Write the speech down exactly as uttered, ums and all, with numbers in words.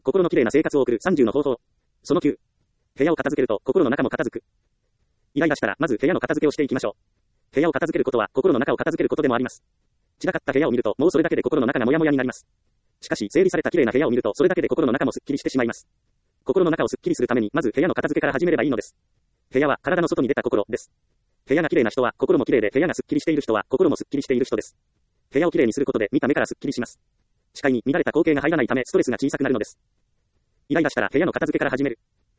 心のきれいな生活を送るさんじゅうの方法。そのきゅう。部屋を片付けると心の中も片付く。イライラしたらまず部屋の片付けをしていきましょう。部屋を片付けることは心の中を片付けることでもあります。散らかった部屋を見るともうそれだけで心の中がモヤモヤになります。しかし整理されたきれいな部屋を見るとそれだけで心の中もすっきりしてしまいます。心の中をすっきりするためにまず部屋の片付けから始めればいいのです。部屋は体の外に出た心です。部屋がきれいな人は心もきれいで、部屋がすっきりしている人は心もすっきりしている人です。部屋をきれいにすることで見た目からすっきりします。視界に乱れた光景が入らないためストレスが小さくなるのです。イライラしたら部屋の片付けから始める。